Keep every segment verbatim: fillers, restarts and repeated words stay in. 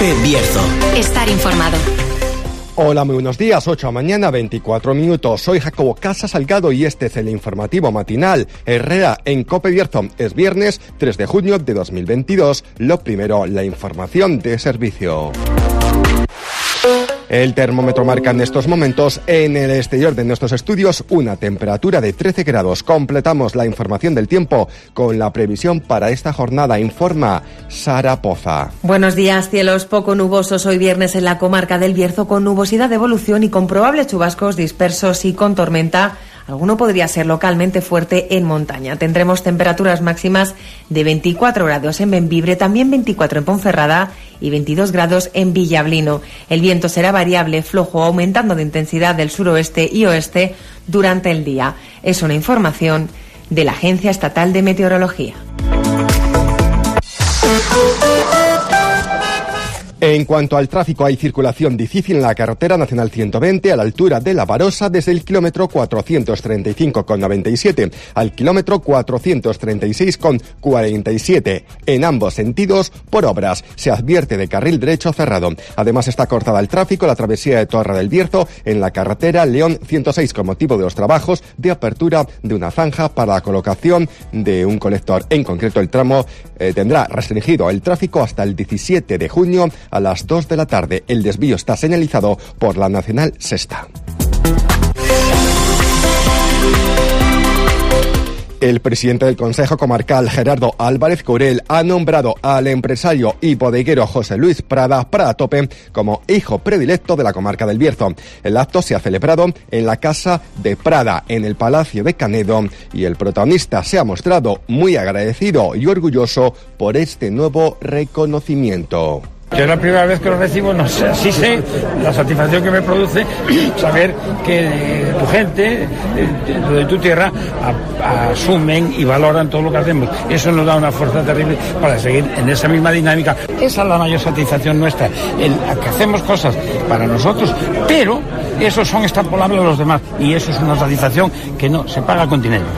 COPE Bierzo. Estar informado. Hola, muy buenos días, ocho de la mañana, veinticuatro minutos. Soy Jacobo Casa Salgado y este es el informativo matinal Herrera en COPE Bierzo. Es viernes tres de junio de dos mil veintidós. Lo primero, la información de servicio. El termómetro marca en estos momentos en el exterior de nuestros estudios una temperatura de trece grados. Completamos la información del tiempo con la previsión para esta jornada. Informa Sara Poza. Buenos días, cielos poco nubosos hoy viernes en la comarca del Bierzo, con nubosidad de evolución y con probables chubascos dispersos y con tormenta. Alguno podría ser localmente fuerte en montaña. Tendremos temperaturas máximas de veinticuatro grados en Bembibre, también veinticuatro en Ponferrada y veintidós grados en Villablino. El viento será variable, flojo, aumentando de intensidad del suroeste y oeste durante el día. Es una información de la Agencia Estatal de Meteorología. En cuanto al tráfico, hay circulación difícil en la carretera nacional ciento veinte a la altura de La Barosa desde el kilómetro cuatrocientos treinta y cinco con noventa y siete al kilómetro cuatrocientos treinta y seis con cuarenta y siete. En ambos sentidos, por obras, se advierte de carril derecho cerrado. Además, está cortada el tráfico la travesía de Torre del Bierzo en la carretera León ciento seis con motivo de los trabajos de apertura de una zanja para la colocación de un colector. En concreto, el tramo eh, tendrá restringido el tráfico hasta el diecisiete de junio a las dos de la tarde. El desvío está señalizado por la Nacional Sexta. El presidente del Consejo Comarcal, Gerardo Álvarez Curel, ha nombrado al empresario y bodeguero José Luis Prada, Prada Tope, como hijo predilecto de la comarca del Bierzo. El acto se ha celebrado en la Casa de Prada, en el Palacio de Canedo, y el protagonista se ha mostrado muy agradecido y orgulloso por este nuevo reconocimiento. Yo la primera vez que lo recibo, no sé, sí sé la satisfacción que me produce saber que tu gente, lo de tu tierra, a, a asumen y valoran todo lo que hacemos. Eso nos da una fuerza terrible para seguir en esa misma dinámica. Esa es la mayor satisfacción nuestra, el que hacemos cosas para nosotros, pero esos son extrapolables a los demás y eso es una satisfacción que no se paga con dinero.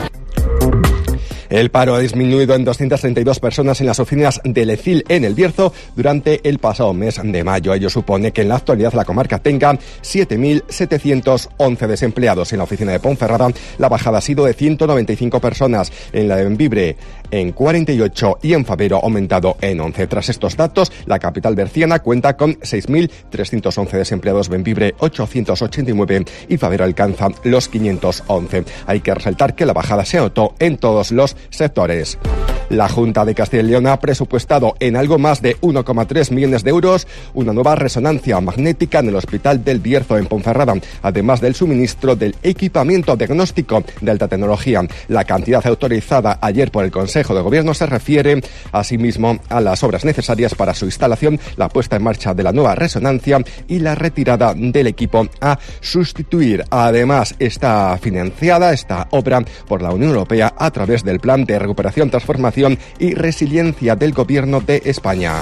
El paro ha disminuido en doscientas treinta y dos personas en las oficinas del E C I L en el Bierzo durante el pasado mes de mayo. Ello supone que en la actualidad la comarca tenga siete mil setecientos once desempleados. En la oficina de Ponferrada la bajada ha sido de ciento noventa y cinco personas, en la de Bembibre en cuarenta y ocho y en Fabero ha aumentado en once. Tras estos datos, la capital berciana cuenta con seis mil trescientos once desempleados, Bembibre ochocientos ochenta y nueve y Fabero alcanza los quinientos once. Hay que resaltar que la bajada se notó en todos los sectores. La Junta de Castilla y León ha presupuestado en algo más de uno coma tres millones de euros una nueva resonancia magnética en el Hospital del Bierzo en Ponferrada, además del suministro del equipamiento diagnóstico de alta tecnología. La cantidad autorizada ayer por el Consejo de Gobierno se refiere asimismo a las obras necesarias para su instalación, la puesta en marcha de la nueva resonancia y la retirada del equipo a sustituir. Además, está financiada esta obra por la Unión Europea a través del Plan de Recuperación, Transformación y Resiliencia del Gobierno de España.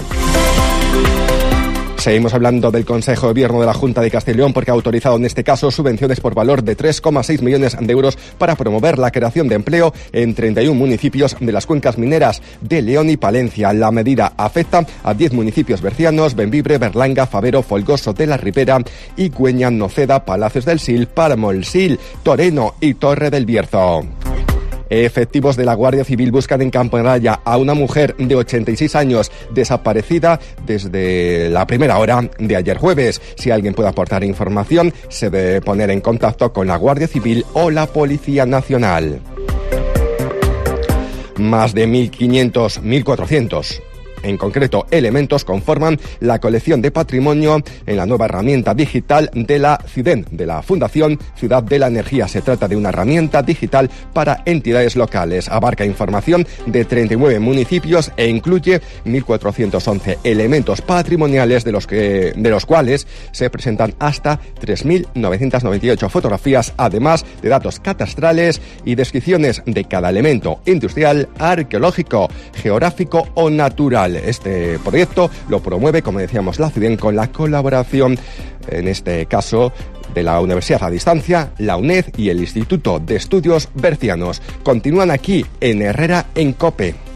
Seguimos hablando del Consejo de Gobierno de la Junta de Castilla y León porque ha autorizado en este caso subvenciones por valor de tres coma seis millones de euros para promover la creación de empleo en treinta y uno municipios de las cuencas mineras de León y Palencia. La medida afecta a diez municipios bercianos: Bembibre, Berlanga, Fabero, Folgoso de la Ribera, Igüeña, Noceda, Palacios del Sil, Páramo el Sil, Toreno y Torre del Bierzo. Efectivos de la Guardia Civil buscan en Campanalla a una mujer de ochenta y seis años desaparecida desde la primera hora de ayer jueves. Si alguien puede aportar información, se debe poner en contacto con la Guardia Civil o la Policía Nacional. Más de mil quinientos, mil cuatrocientos en concreto elementos, conforman la colección de patrimonio en la nueva herramienta digital de la CIDEN, de la Fundación Ciudad de la Energía. Se trata de una herramienta digital para entidades locales. Abarca información de treinta y nueve municipios e incluye mil cuatrocientos once elementos patrimoniales, de los que de los cuales se presentan hasta tres mil novecientas noventa y ocho fotografías, además de datos catastrales y descripciones de cada elemento industrial, arqueológico, geográfico o natural. Este proyecto lo promueve, como decíamos, la CIDEN con la colaboración, en este caso, de la Universidad a Distancia, la UNED y el Instituto de Estudios Bercianos. Continúan aquí en Herrera en COPE.